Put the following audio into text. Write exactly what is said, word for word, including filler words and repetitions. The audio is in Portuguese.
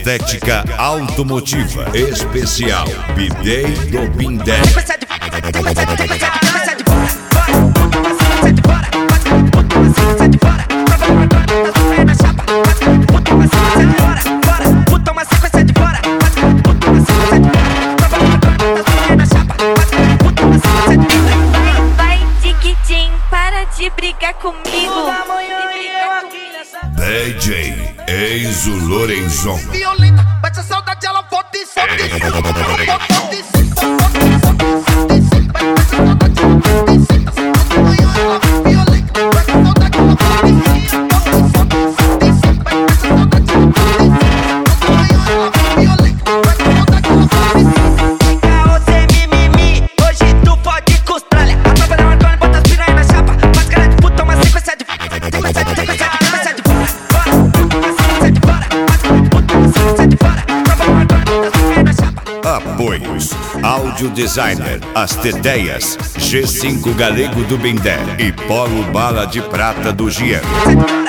Estética automotiva. Especial B-Day do Bindé. De brigar comigo. D J Enzo Lorenzon. Violenta, bate a saudade, ela volta e solta e Apoios: Áudio Designer, As Tedeias, G cinco Galego do Bindé e Polo Bala de Prata do Gian.